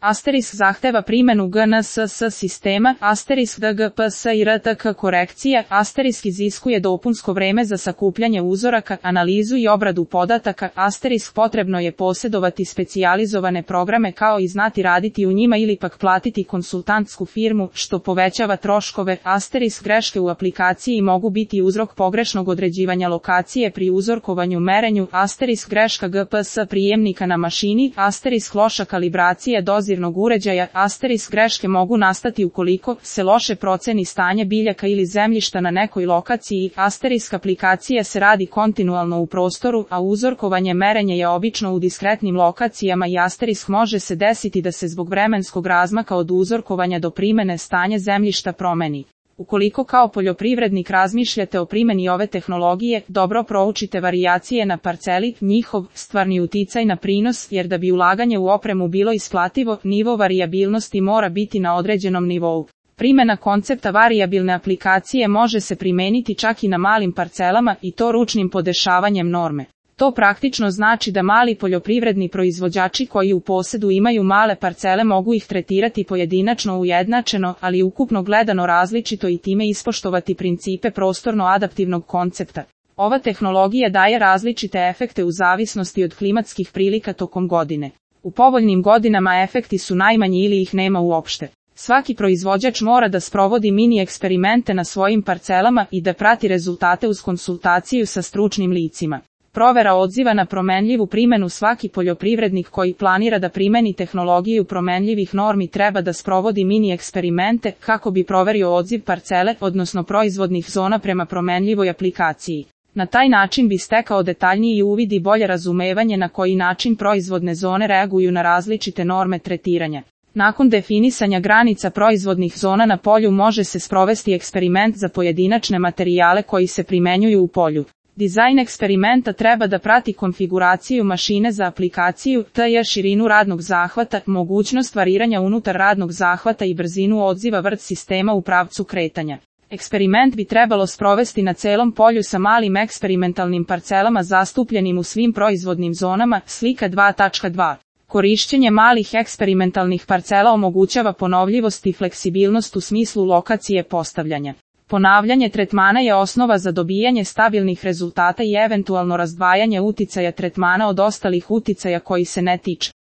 Asterisk zahteva primenu GNSS sistema, asterisk DGPS i RTK korekcije, asterisk iziskuje dopunsko vreme za sakupljanje uzoraka, analizu i obradu podataka, asterisk potrebno je posjedovati specijalizovane programe kao i znati raditi u njima ili pak platiti konsultantsku firmu, što povećava troškove, asterisk greške u aplikaciji mogu biti uzrok pogrešnog određivanja lokacije pri uzorkovanju merenju, asterisk greška GPS prijemnika na mašini, asterisk loša kalibracija dozirnog uređaja, asterisk greške mogu nastati ukoliko se loše proceni stanje biljaka ili zemljišta na nekoj lokaciji, asterisk aplikacija se radi kontinualno u prostoru, a uzorkovanje merenja je obično u diskretnim lokacijama i asterisk može se desiti da se zbog vremenskog razmaka od uzorkovanja do primene stanje zemljišta promeni. Ukoliko kao poljoprivrednik razmišljate o primjeni ove tehnologije, dobro proučite varijacije na parceli, njihov stvarni uticaj na prinos, jer da bi ulaganje u opremu bilo isplativo, nivo varijabilnosti mora biti na određenom nivou. Primjena koncepta varijabilne aplikacije može se primijeniti čak i na malim parcelama i to ručnim podešavanjem norme. To praktično znači da mali poljoprivredni proizvođači koji u posjedu imaju male parcele mogu ih tretirati pojedinačno ujednačeno, ali ukupno gledano različito i time ispoštovati principe prostorno-adaptivnog koncepta. Ova tehnologija daje različite efekte u zavisnosti od klimatskih prilika tokom godine. U povoljnim godinama efekti su najmanji ili ih nema uopšte. Svaki proizvođač mora da sprovodi mini eksperimente na svojim parcelama i da prati rezultate uz konsultaciju sa stručnim licima. Provera odziva na promenljivu primjenu. Svaki poljoprivrednik koji planira da primeni tehnologiju promenljivih normi treba da sprovodi mini eksperimente kako bi proverio odziv parcele, odnosno proizvodnih zona prema promenljivoj aplikaciji. Na taj način bi stekao detaljniji uvid i bolje razumevanje na koji način proizvodne zone reaguju na različite norme tretiranja. Nakon definisanja granica proizvodnih zona na polju može se sprovesti eksperiment za pojedinačne materijale koji se primenjuju u polju. Dizajn eksperimenta treba da prati konfiguraciju mašine za aplikaciju, t.j. širinu radnog zahvata, mogućnost variranja unutar radnog zahvata i brzinu odziva vrt sistema u pravcu kretanja. Eksperiment bi trebalo sprovesti na celom polju sa malim eksperimentalnim parcelama zastupljenim u svim proizvodnim zonama, slika 2.2. Korišćenje malih eksperimentalnih parcela omogućava ponovljivost i fleksibilnost u smislu lokacije postavljanja. Ponavljanje tretmana je osnova za dobijanje stabilnih rezultata i eventualno razdvajanje uticaja tretmana od ostalih uticaja koji se ne tiču.